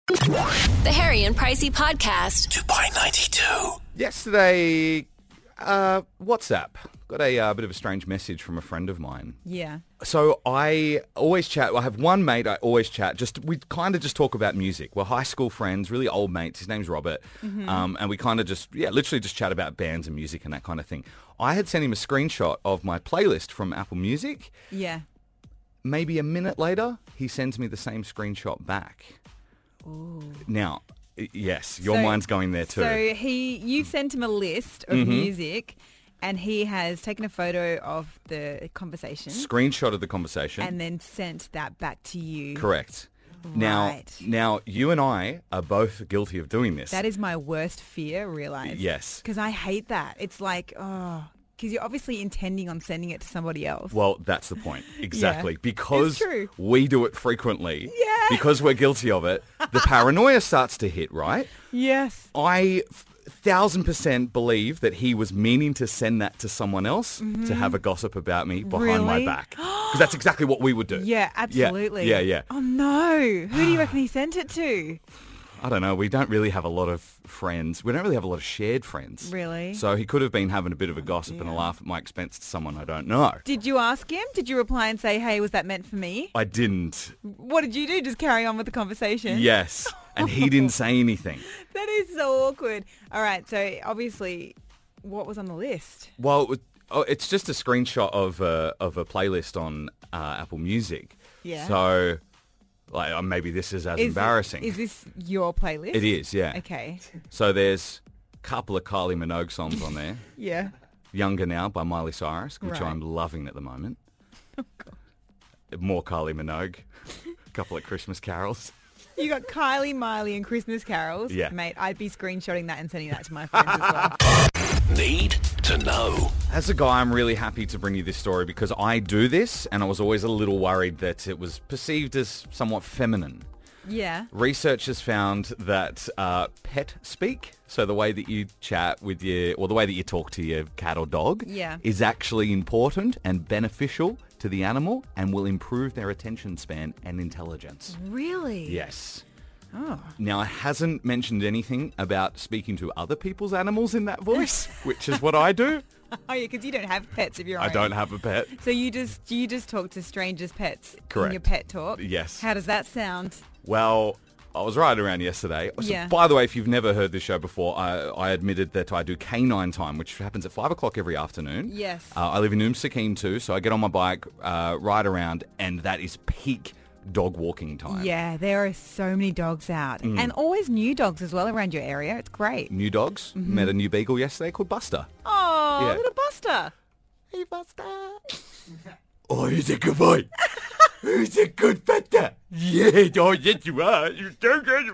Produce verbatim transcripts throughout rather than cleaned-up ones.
The Harry and Pricey Podcast. Dubai ninety-two. Yesterday, uh, WhatsApp got a uh, bit of a strange message from a friend of mine. Yeah. So I always chat. I have one mate I always chat. Just we kind of just talk about music. We're high school friends, really old mates. His name's Robert, Mm-hmm. um, and we kind of just yeah, literally just chat about bands and music and that kind of thing. I had sent him a screenshot of my playlist from Apple Music. Yeah. Maybe a minute later, he sends me the same screenshot back. Ooh. Now, y- yes, your So- mind's going there too. So he, you sent him a list of Mm-hmm. music, and he has taken a photo of the conversation Screenshot of the conversation. and then sent that back to you. Correct. Now, Right. now you and I are both guilty of doing this. That is my worst fear, realize. Yes. Because I hate that. It's like, oh, because you're obviously intending on sending it to somebody else. Well, that's the point. Exactly. Yeah. Because It's true. we do it frequently, Yeah. because we're guilty of it, the paranoia starts to hit, right? Yes. I f- thousand percent believe that he was meaning to send that to someone else to have a gossip about me behind my Really? back. Because that's exactly what we would do. Yeah, absolutely. Yeah, yeah. Oh, no. Who do you reckon he sent it to? I don't know. We don't really have a lot of friends. We don't really have a lot of shared friends. Really? So he could have been having a bit of a gossip and a laugh at my expense to someone I don't know. Did you ask him? Did you reply and say, hey, was that meant for me? I didn't. What did you do? Just carry on with the conversation? Yes. And he didn't say anything. That is so awkward. All right, so obviously, what was on the list? Well, it was, oh, it's just a screenshot of a, of a playlist on uh, Apple Music. Yeah. So, like, uh, maybe this is as Is embarrassing. It, is this your playlist? It is, yeah. Okay. So there's a couple of Kylie Minogue songs on there. Yeah. Younger Now by Miley Cyrus, which Right. I'm loving at the moment. More Kylie Minogue. A couple of Christmas carols. You got Kylie, Miley, and Christmas carols. Yeah. Mate, I'd be screenshotting that and sending that to my friends as well. Need to know. As a guy, I'm really happy to bring you this story because I do this and I was always a little worried that it was perceived as somewhat feminine. Yeah. Researchers found that uh, pet speak, so the way that you chat with your, or the way that you talk to your cat or dog, Yeah. is actually important and beneficial to the animal and will improve their attention span and intelligence. Really? Yes. Oh. Now, it hasn't mentioned anything about speaking to other people's animals in that voice, which is what I do. Oh, yeah, because you don't have pets of your own. I don't have a pet. So you just you just talk to strangers' pets in Correct. your pet talk? Yes. How does that sound? Well, I was riding around yesterday. So, Yeah. by the way, if you've never heard this show before, I, I admitted that I do canine time, which happens at five o'clock every afternoon. Yes. Uh, I live in Umm Sakeen too, so I get on my bike, uh, ride around, and that is peak dog walking time. Yeah, there are so many dogs out. Mm. And always new dogs as well around your area. It's great. New dogs. Met a new beagle yesterday called Buster. Oh, Yeah. little Buster. Hey, Buster. Oh, he's a good boy. He's a good better. Yeah, oh, yes you are. You're so good.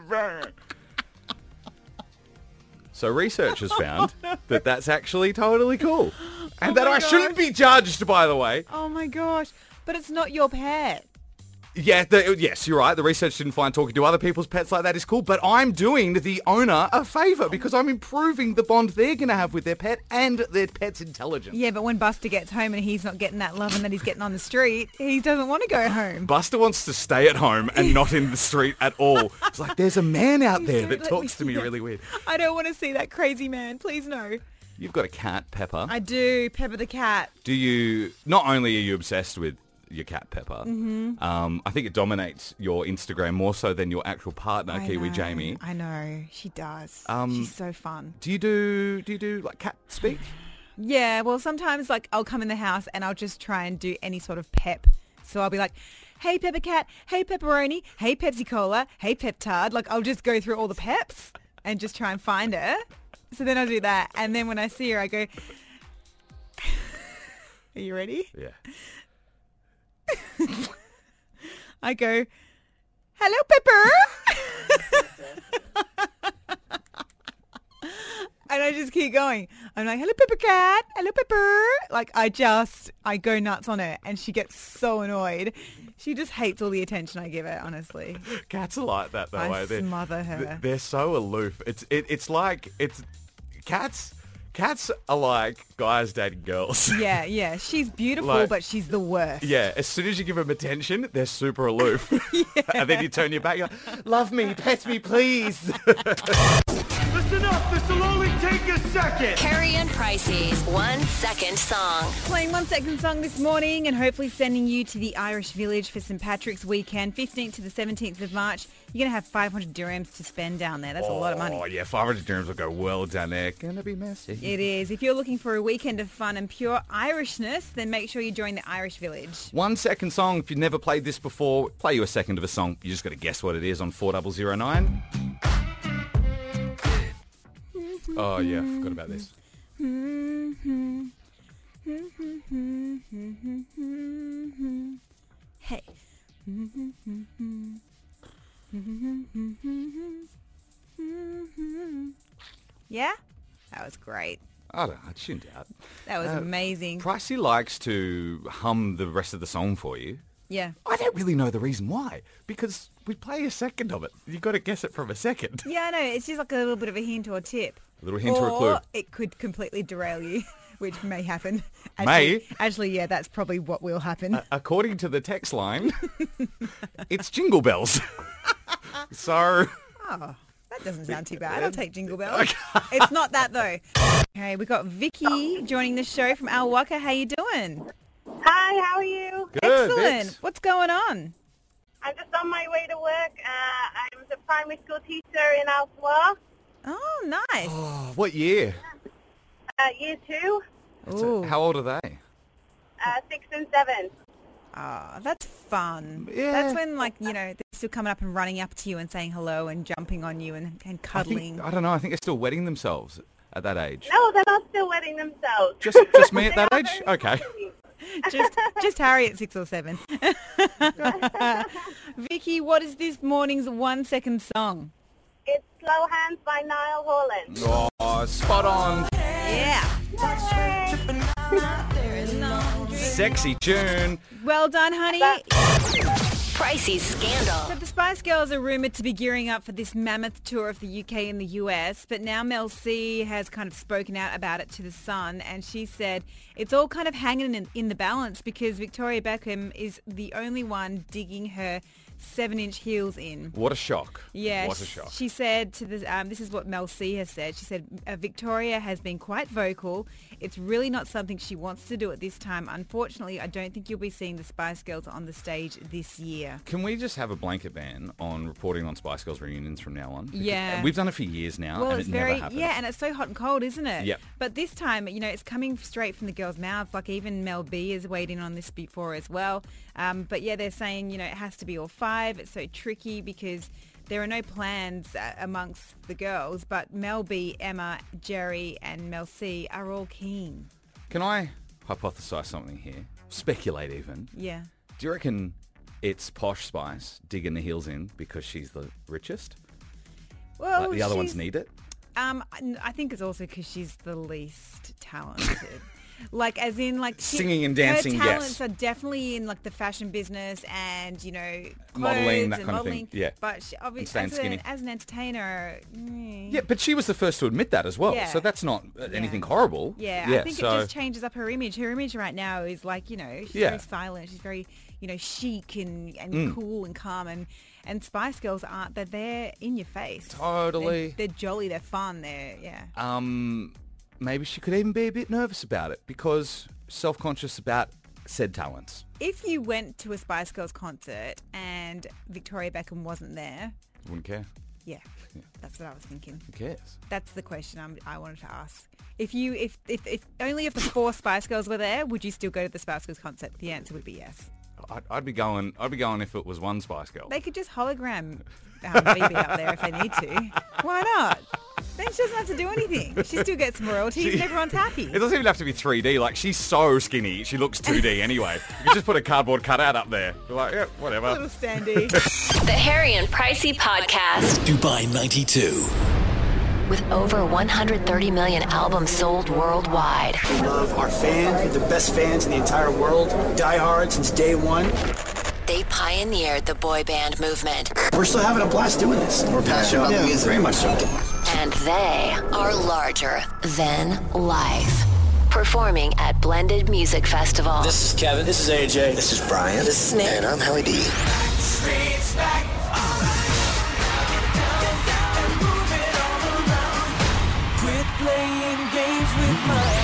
So researchers found that that's actually totally cool. And Oh that my I shouldn't gosh. be judged, by the way. Oh, my gosh. But it's not your pet. Yeah, the, yes, you're right. The research didn't find talking to other people's pets like that is cool, but I'm doing the owner a favour because I'm improving the bond they're going to have with their pet and their pet's intelligence. Yeah, but when Buster gets home and he's not getting that loving that he's getting on the street, he doesn't want to go home. Buster wants to stay at home and not in the street at all. It's like, there's a man out there Don't that let talks to me me see that. really weird. I don't want to see that crazy man. Please no. You've got a cat, Pepper. I do. Pepper the cat. Do you, not only are you obsessed with your cat, Pepper, Mm-hmm. um, I think it dominates your Instagram more so than your actual partner, I Kiwi know, Jamie. I know. She does. Um, She's so fun. Do you do, do you do like cat speak? Yeah, well, sometimes like I'll come in the house and I'll just try and do any sort of pep. So I'll be like, hey, Pepper Cat, hey, Pepperoni, hey, Pepsi Cola, hey, Peptard. Like I'll just go through all the peps and just try and find her. So then I'll do that. And then when I see her, I go, are you ready? Yeah. I go, hello, Pepper. And I just keep going. I'm like, hello, Pepper Cat. Hello, Pepper. Like, I just, I go nuts on her. And she gets so annoyed. She just hates all the attention I give her, honestly. Cats are like that though. I eh? They're- smother her. th- They're so aloof. It's it, it's like it's cats. Cats are like guys dating girls. Yeah, yeah. She's beautiful, Like- but she's the worst. Yeah, as soon as you give them attention, they're super aloof. And then you turn your back, you're like, love me, pet me, please. Listen up, this'll only take a second. Harry and Pricey's one second song. Playing one second song this morning and hopefully sending you to the Irish Village for Saint Patrick's weekend, fifteenth to the seventeenth of March. You're going to have five hundred dirhams to spend down there. That's a lot of money. Oh, yeah, five hundred dirhams will go well down there. Gonna be messy. It is. If you're looking for a weekend of fun and pure Irishness, then make sure you join the Irish Village. One second song. If you've never played this before, play you a second of a song. You just got to guess what it is on four double zero nine. Oh, yeah, forgot about this. Hey. Yeah? That was great. I don't know, I tuned out. That was Uh, amazing. Pricey likes to hum the rest of the song for you. Yeah. I don't really know the reason why, because we play a second of it. You've got to guess it from a second. Yeah, I know. It's just like a little bit of a hint or a tip. A little hint or a clue. it could completely derail you, which may happen. May? Actually, actually, yeah, that's probably what will happen. According to the text line, it's Jingle Bells. So, Oh, that doesn't sound too bad. I'll take Jingle Bells. It's not that, though. Okay, we got Vicky joining the show from Al Waka. How you doing? Hi, how are you? good. Excellent. Vix. What's going on? I'm just on my way to work. Uh, I'm a primary school teacher in Alswa, Oh, nice. Oh, what year? uh, year two, Ooh. How old are they? uh, six and seven. Oh, that's fun. Yeah. That's when, like, you know, they're still coming up and running up to you and saying hello and jumping on you and, and I, cuddling. think, I don't know. I think they're still wetting themselves at that age. No, they're not still wetting themselves. Just, just me at They that are age? very Okay. happy. just, just Harry at six or seven. Vicky, what is this morning's one second song? It's Slow Hands by Niall Horan. Oh, spot on. Yeah. Sexy tune. Well done, honey. Pricey's Scandal. So the Spice Girls are rumoured to be gearing up for this mammoth tour of the U K and the U S, but now Mel C has kind of spoken out about it to The Sun, and she said it's all kind of hanging in, in the balance because Victoria Beckham is the only one digging her seven-inch heels in. What a shock. Yeah, What a sh- shock. she said to the, um, this is what Mel C has said. She said, uh, Victoria has been quite vocal. It's really not something she wants to do at this time. Unfortunately, I don't think you'll be seeing the Spice Girls on the stage this year. Can we just have a blanket ban on reporting on Spice Girls reunions from now on? Because Yeah. We've done it for years now, Well, and it's it very, never happens. yeah, and it's so hot and cold, isn't it? Yep. But this time, you know, it's coming straight from the girls' mouths. Like even Mel B has weighed in on this before as well. Um, but yeah, they're saying, you know, it has to be all five. It's so tricky because there are no plans uh, amongst the girls, but Mel B, Emma, Jerry, and Mel C are all keen. Can I hypothesize something here? Speculate even. Yeah. Do you reckon it's Posh Spice digging the heels in because she's the richest? Well, Like the other ones she's- need it? Um, I I think it's also because she's the least talented. Like, as in, like... she- Singing and dancing, her talents yes. are definitely in, like, the fashion business and, you know, Modelling, clothes that and kind of thing, modelling. yeah. But she, And obviously, staying as, skinny. an- as an entertainer... mm, Yeah, but she was the first to admit that as well, Yeah. so that's not uh, anything Yeah. horrible. Yeah, yeah I think so it just changes up her image. Her image right now is, like, you know, she's Yeah. very silent. She's very, you know, chic and, and Mm. cool and calm. And, and Spice Girls aren't. They're, they're in your face. Totally. They're, they're jolly. They're fun. They're, yeah. um, maybe she could even be a bit nervous about it because self-conscious about said talents. If you went to a Spice Girls concert and Victoria Beckham wasn't there, Wouldn't care. yeah, that's what I was thinking. Who cares? That's the question I'm, I wanted to ask. If you, if, if, if only if the four Spice Girls were there, would you still go to the Spice Girls concert? The answer would be yes. I'd, I'd be going. I'd be going if it was one Spice Girl. They could just hologram um, Phoebe up there if they need to. Why not? Then she doesn't have to do anything. She still gets some royalties She- and everyone's happy. It doesn't even have to be three D. Like, she's so skinny, she looks two D anyway. You can just put a cardboard cutout up there. You're like, yeah, whatever. Little standee. The Harry and Pricey Podcast. Dubai ninety-two. With over one hundred thirty million albums sold worldwide. We love our fans, the best fans in the entire world, die hard since day one. They pioneered the boy band movement We're still having a blast doing this. We're passionate about the music. Very much so. and they are larger than life. Performing at Blended Music Festival. This is Kevin. This is A J. This is Brian. This is Nick. And I'm Helly D. Quit playing games with my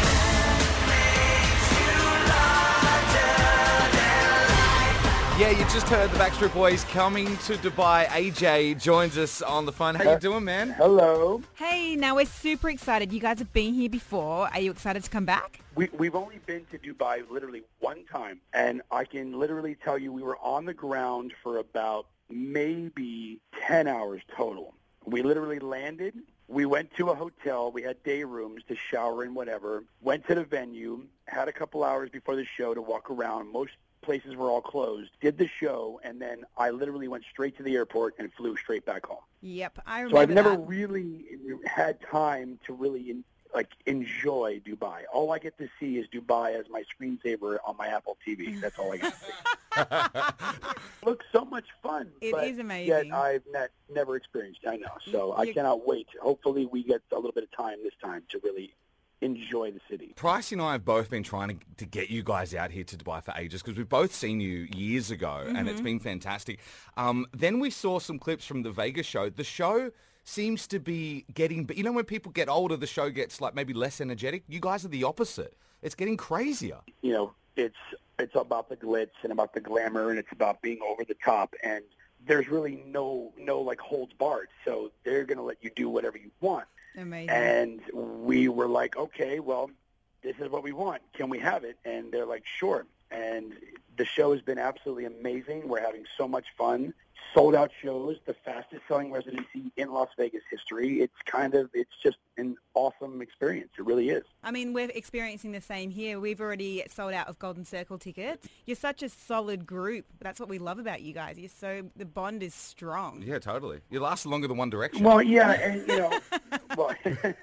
Yeah, you just heard the Backstreet Boys coming to Dubai. A J joins us on the phone. How you doing, man? Hello. Hey, now we're super excited. You guys have been here before. Are you excited to come back? We, we've only been to Dubai literally one time, and I can literally tell you we were on the ground for about maybe ten hours total. We literally landed. We went to a hotel. We had day rooms to shower and whatever. Went to the venue. Had a couple hours before the show to walk around. Most places were all closed. Did the show, and then I literally went straight to the airport and flew straight back home. Yep, I remember So I've never that. really had time to really in, like enjoy Dubai. All I get to see is Dubai as my screensaver on my Apple T V. That's all I get to see. Looks so much fun. It but is amazing. Yet I've ne- never experienced it. I know. So I You- cannot wait. Hopefully we get a little bit of time this time to really enjoy the city. Pricey and I have both been trying to, to get you guys out here to Dubai for ages because we've both seen you years ago and it's been fantastic. Um, then we saw some clips from the Vegas show. The show seems to be getting, you know, when people get older, the show gets like maybe less energetic. You guys are the opposite. It's getting crazier. You know, it's it's about the glitz and about the glamour, and it's about being over the top, and there's really no no like holds barred. So they're going to let you do whatever you want. Amazing. And we were like, okay, well, this is what we want. Can we have it? And they're like, sure. And the show has been absolutely amazing. We're having so much fun. Sold out shows, the fastest selling residency in Las Vegas history. It's kind of, it's just an awesome experience. It really is. I mean, we're experiencing the same here. We've already sold out of Golden Circle tickets. You're such a solid group. That's what we love about you guys. You're so, the bond is strong. Yeah, totally. You last longer than One Direction. Well, yeah, and, you know, well,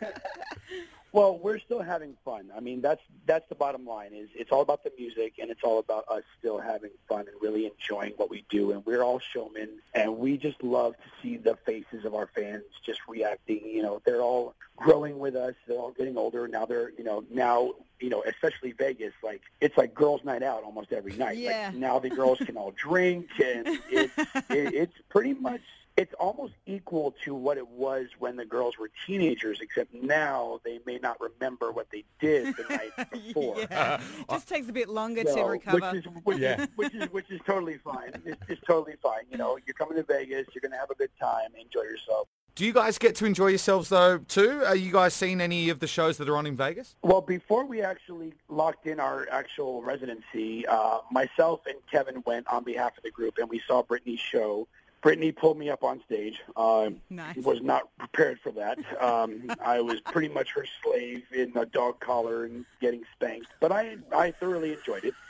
well, we're still having fun. I mean, that's that's the bottom line. Is it's all about the music, and it's all about us still having fun and really enjoying what we do. And we're all showmen, and we just love to see the faces of our fans just reacting. You know, they're all growing with us. They're all getting older. Now they're, you know, now, you know, especially Vegas, like, it's like girls' night out almost every night. Yeah. Like, now the girls can all drink, and it's, it, it's pretty much, it's almost equal to what it was when the girls were teenagers, except now they may not remember what they did the night before. Yeah. Just takes a bit longer So, to recover. Which is, which, Yeah. is, which is which is totally fine. It's, it's totally fine. You know, you're coming to Vegas, you're going to have a good time, enjoy yourself. Do you guys get to enjoy yourselves though too? Are you guys seen any of the shows that are on in Vegas? Well, before we actually locked in our actual residency, uh, myself and Kevin went on behalf of the group, and we saw Britney's show. Brittany pulled me up on stage. Uh, Nice. Was not prepared for that. Um, I was pretty much her slave in a dog collar and getting spanked, but I I thoroughly enjoyed it.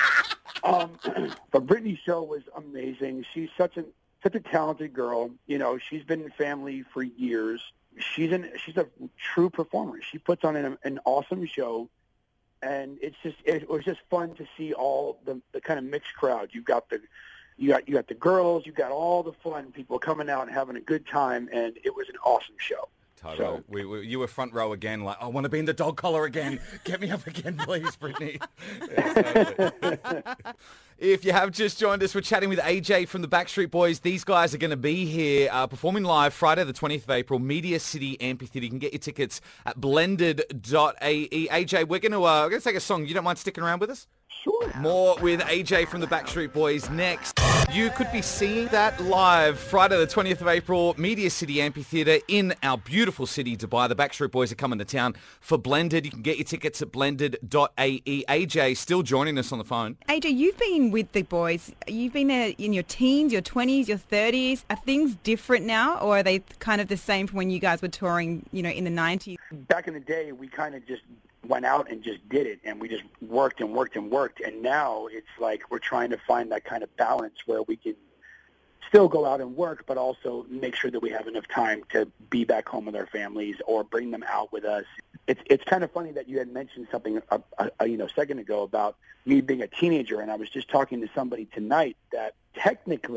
Um, but Brittany's show was amazing. She's such a such a talented girl. You know, she's been in family for years. She's an she's a true performer. She puts on an, an awesome show, and it's just it was just fun to see all the, the kind of mixed crowd. You've got the You got you got the girls, you got all the fun people coming out and having a good time, and it was an awesome show. Totally. So- we, we, you were front row again, like, I want to be in the dog collar again. Get me up again, please, Brittany. Yeah, totally. If you have just joined us, we're chatting with A J from the Backstreet Boys. These guys are going to be here uh, performing live Friday the twentieth of April, Media City Amphitheatre. You can get your tickets at blended dot A E. A J, we're going to uh, we're going to take a song. You don't mind sticking around with us? Sure. More with A J from the Backstreet Boys next. You could be seeing that live Friday the twentieth of April, Media City Amphitheatre in our beautiful city, Dubai. The Backstreet Boys are coming to town for Blended. You can get your tickets at blended dot A E. A J still joining us on the phone. A J, you've been with the boys. You've been there in your teens, your twenties, your thirties. Are things different now, or are they kind of the same from when you guys were touring, you know, in the nineties? Back in the day, we kind of just went out and just did it, and we just worked and worked and worked. And now it's like we're trying to find that kind of balance where we can still go out and work, but also make sure that we have enough time to be back home with our families or bring them out with us. It's it's kind of funny that you had mentioned something a, a, a you know second ago about me being a teenager, and I was just talking to somebody tonight that technically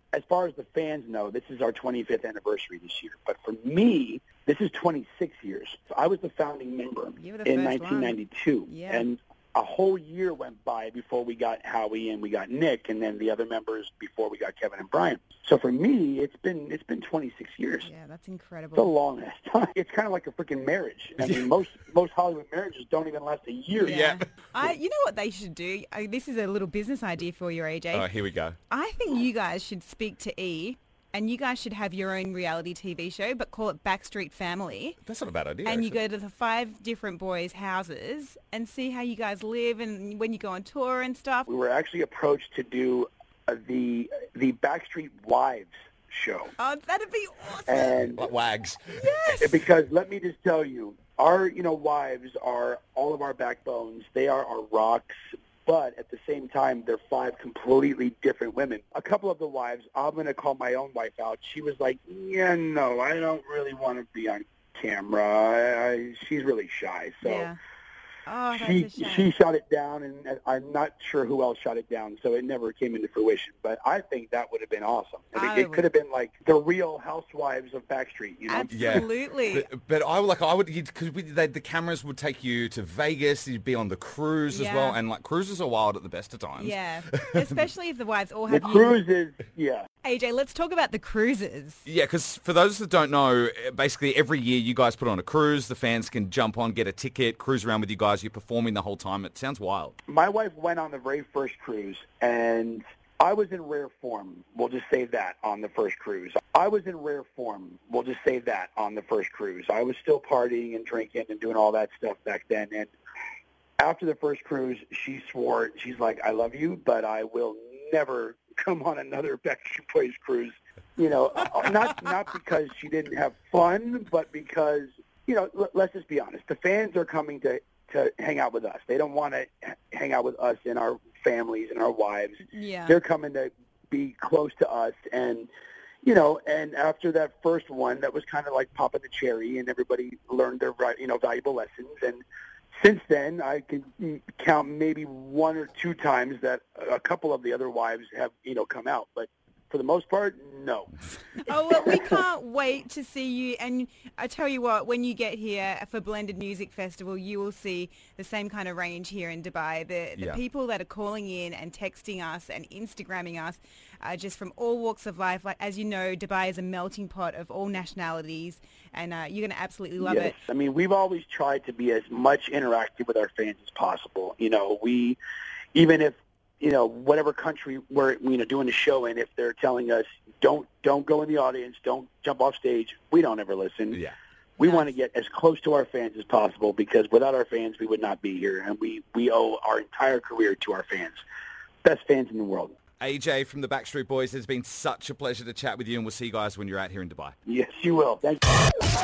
as far as the fans know, this is our twenty-fifth anniversary this year. But for me, this is twenty-six years. So I was the founding member You were the in first nineteen ninety-two. one. Yeah. And a whole year went by before we got Howie and we got Nick, and then the other members before we got Kevin and Brian. So for me, it's been it's been twenty-six years. Yeah, that's It's a incredible. long ass time. It's kind of like a freaking marriage. I mean, most most Hollywood marriages don't even last a year. Yeah. I, you know what they should do? I, this is a little business idea for you, A J. Oh, here we go. I think you guys should speak to E, and you guys should have your own reality T V show, but call it Backstreet Family. That's not a bad idea. And you actually. go to the five different boys' houses and see how you guys live and when you go on tour and stuff. We were actually approached to do uh, the the Backstreet Wives show. Oh, that'd be awesome. And Like wags. Yes. because let me just tell you, our you know wives are all of our backbones. They are our rocks. But at the same time, they're five completely different women. A couple of the wives, I'm going to call my own wife out. She was like, yeah, no, I don't really want to be on camera. I, I, she's really shy. So Yeah. Oh, that's she a shame. she shot it down, and I'm not sure who else shot it down, so it never came into fruition. But I think that would have been awesome. I mean, I it could have been like the Real Housewives of Backstreet, you know? Absolutely. But, but I would like I would because the cameras would take you to Vegas. You'd be on the cruise as Yeah. well, and like cruises are wild at the best of times. Yeah, especially if the wives all The have you. cruises, yeah. A J, let's talk about the cruises. Yeah, because for those that don't know, basically every year you guys put on a cruise. The fans can jump on, get a ticket, cruise around with you guys. You're performing the whole time. It sounds wild. My wife went on the very first cruise, and I was in rare form. We'll just say that on the first cruise. I was in rare form. We'll just say that on the first cruise. I was still partying and drinking and doing all that stuff back then. And after the first cruise, she swore, she's like, I love you, but I will never come on another Backstreet Boys cruise. You know, not not because she didn't have fun, but because, you know, l- let's just be honest. The fans are coming to, to hang out with us. They don't want to hang out with us and our families and our wives. Yeah. They're coming to be close to us. And, you know, and after that first one, that was kind of like popping the cherry, and everybody learned their, you know, valuable lessons. And since then, I can count maybe one or two times that a couple of the other wives have, you know, come out. But for the most part, no. Oh, well, we can't wait to see you. And I tell you what, when you get here for Blended Music Festival, you will see the same kind of range here in Dubai. The, the Yeah. people that are calling in and texting us and Instagramming us are just from all walks of life. Like, as you know, Dubai is a melting pot of all nationalities, and uh, you're going to absolutely love Yes. it. I mean, we've always tried to be as much interactive with our fans as possible. You know, we, even if, you know, whatever country we're, you know, doing a show in, if they're telling us, don't don't go in the audience, don't jump off stage, we don't ever listen. Yeah. We Yes. want to get as close to our fans as possible, because without our fans, we would not be here. And we, we owe our entire career to our fans. Best fans in the world. A J from the Backstreet Boys, it's been such a pleasure to chat with you, and we'll see you guys when you're out here in Dubai. Yes, you will. Thank you.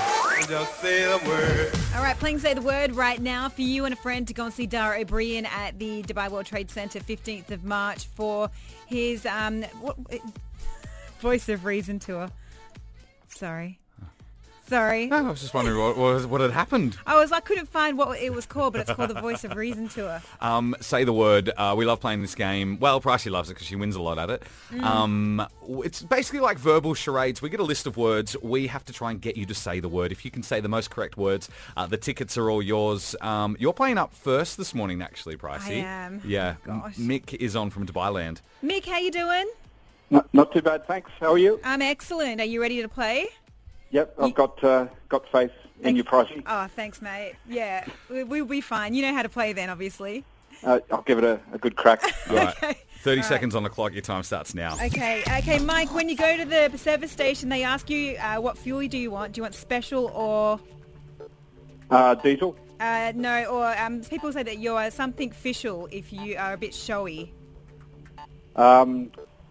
Just say the word. All right, playing Say the Word right now for you and a friend to go and see Dara O'Brien at the Dubai World Trade Center fifteenth of March for his um, what, Voice of Reason tour. Sorry. Sorry. No, I was just wondering what, what, what had happened. I was I couldn't find what it was called, but it's called the Voice of Reason tour. Um, say the word. Uh, we love playing this game. Well, Pricey loves it because she wins a lot at it. Mm. Um, it's basically like verbal charades. We get a list of words. We have to try and get you to say the word. If you can say the most correct words, uh, the tickets are all yours. Um, you're playing up first this morning, actually, Pricey. I am. Yeah. Oh, gosh. M- Mick is on from Dubai Land. Mick, how you doing? Not, not too bad, thanks. How are you? I'm excellent. Are you ready to play? Yep, I've got uh, got faith in you, Pricey. Oh, thanks, mate. Yeah, we, we'll be fine. You know how to play then, obviously. Uh, I'll give it a, a good crack. All right. Okay. thirty All seconds on the clock. Your time starts now. Okay, okay, Mike, when you go to the service station, they ask you uh, what fuel do you want? Do you want special or... Uh, diesel. Uh, no, or um, people say that you're something official if you are a bit showy. Um,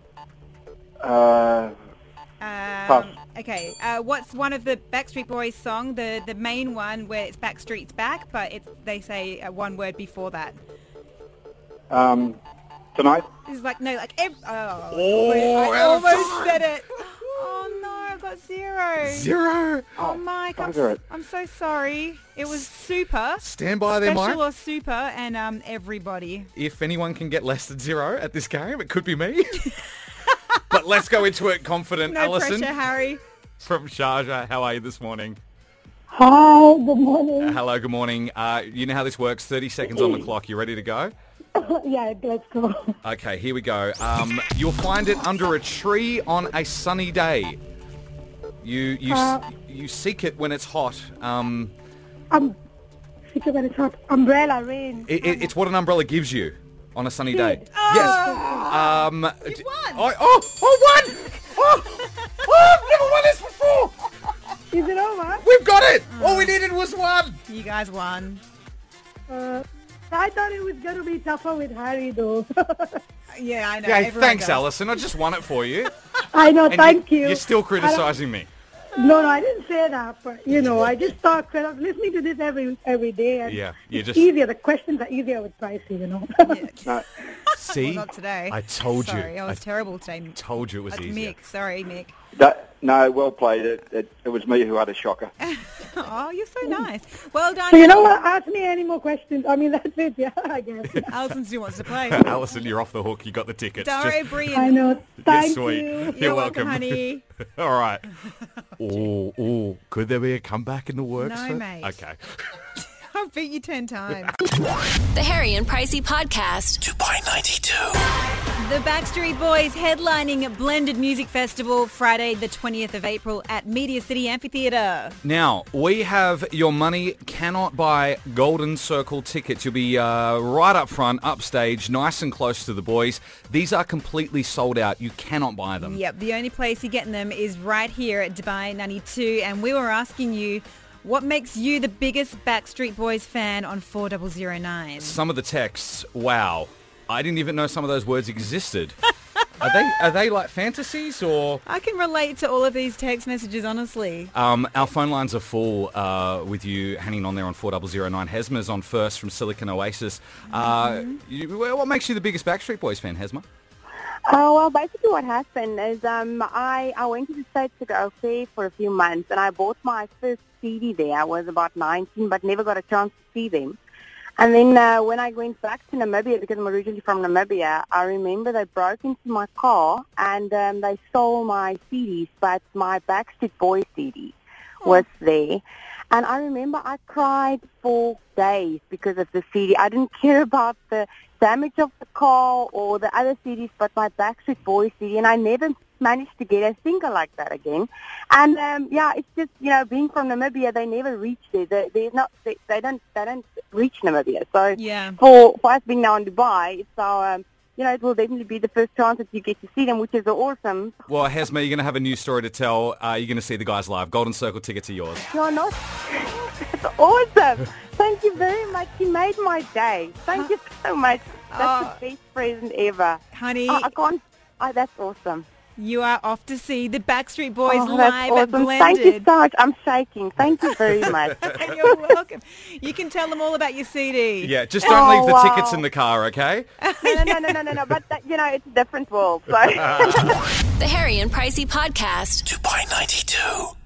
uh, Um, okay, uh, what's one of the Backstreet Boys song, the, the main one where it's Backstreet's Back, but it's, they say uh, one word before that? um, tonight. This is like, no, like, ev- oh, Oh, I out of almost time. said it. Oh no, I got zero. Zero. Oh, Mike, I'm, bugger s- it. I'm so sorry. It was super. Stand by there, Special Mike. or super, and um, everybody. If anyone can get less than zero at this game, it could be me. But let's go into it confident. No Alison pressure, Harry. from Sharjah, how are you this morning? Hi, good morning. Uh, hello, good morning. Uh, you know how this works. thirty seconds on the clock. You ready to go? Yeah, let's go. Okay, here we go. Um, you'll find it under a tree on a sunny day. You you Uh, you seek it when it's hot. Um, Um, secret when it's hot. Umbrella, rain. it, it, it's what an umbrella gives you on a sunny day. Oh. Yes. Um, You've d- won. I, oh, oh, won! Oh, oh, I've never won this before. Is it over? We've got it. All we needed was one. You guys won. Uh, I thought it was going to be tougher with Harry, though. Yeah, I know. Yeah, everyone thanks, does. Alison. I just won it for you. I know, And thank you, you. You're still criticising me. No, no, I didn't say that, but, you know, I just thought, because I'm listening to this every every day, and Yeah, you it's just- easier. The questions are easier with Pricey, you know. Uh, See? Well, not today. I told you. Sorry, I was I terrible today. told you it was That's easier. Mick. Sorry, Mick. That, no, well played. It, it, it was me who had a shocker. Oh, you're so nice. Well done. So you know what? Ask me any more questions. I mean, that's it, yeah, I guess. Alison still wants to play. Alison, you're off the hook. You got the tickets. Don't Just- worry, Brian. I know. You're Thank sweet. you. You're, You're welcome. welcome, honey. All right. Oh, oh, could there be a comeback in the works? No, for- mate. Okay. I've beat you ten times. The Harry and Pricey Podcast. Dubai ninety-two. The Backstreet Boys headlining Blended Music Festival Friday the twentieth of April at Media City Amphitheatre. Now, we have your money cannot buy Golden Circle tickets. You'll be uh, right up front, upstage, nice and close to the boys. These are completely sold out. You cannot buy them. Yep, the only place you're getting them is right here at Dubai ninety-two, and we were asking you, what makes you the biggest Backstreet Boys fan on four zero zero nine? Some of the texts, wow. I didn't even know some of those words existed. Are they are they like fantasies or... I can relate to all of these text messages, honestly. Um, our phone lines are full uh, with you hanging on there on four zero zero nine. Hesma's on first from Silicon Oasis. Uh, you, what makes you the biggest Backstreet Boys fan, Hesma? Oh, well, basically what happened is um, I, I went to the States to go there for a few months, and I bought my first C D there. I was about nineteen, but never got a chance to see them. And then uh, when I went back to Namibia, because I'm originally from Namibia, I remember they broke into my car, and um, they stole my C Ds, but my Backstreet Boys C D was there. And I remember I cried for days because of the C D. I didn't care about the damage of the car or the other C Ds, but my Backstreet Boys C D, and I never managed to get a single like that again. And um, yeah, it's just, you know, being from Namibia, they never reach there. They, they're not, they, they don't, they don't reach Namibia. So Yeah. for for us being now in Dubai, it's our, um, you know, it will definitely be the first chance that you get to see them, which is awesome. Well, Hesma, you're going to have a new story to tell. Uh, you're going to see the guys live. Golden Circle tickets are yours. You're not. That's awesome. Thank you very much. You made my day. Thank you so much. That's Oh. the best present ever. Honey, I, I can't. I, that's awesome. you are off to see the Backstreet Boys Oh, that's live at awesome. Thank you Blended. so much. I'm shaking. Thank you very much. You're welcome. You can tell them all about your C D. Yeah, just don't Oh, leave the wow. tickets in the car, okay? no, no, no, no, no, no, no. But that, you know, it's a different world. So. The Harry and Pricey Podcast. Dubai ninety-two.